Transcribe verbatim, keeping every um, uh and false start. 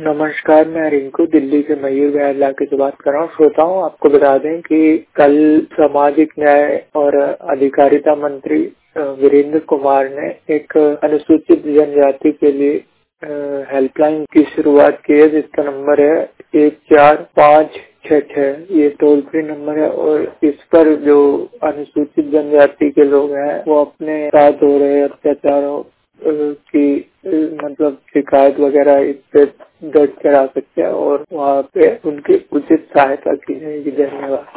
नमस्कार, मैं रिंकू दिल्ली से मयूर विहार इलाके से बात कर रहा हूँ। श्रोताओं, आपको बता दें कि कल सामाजिक न्याय और अधिकारिता मंत्री वीरेंद्र कुमार ने एक अनुसूचित जनजाति के लिए हेल्पलाइन की शुरुआत की है, जिसका नंबर है एक चार पाँच छः छः। ये टोल फ्री नंबर है और इस पर जो अनुसूचित जनजाति के लोग हैं वो अपने साथ हो रहे अत्याचारों की मतलब शिकायत वगैरह इस पे दर्ज करा सकते हैं और वहाँ पे उनकी उचित सहायता की जाएगी। धन्यवाद।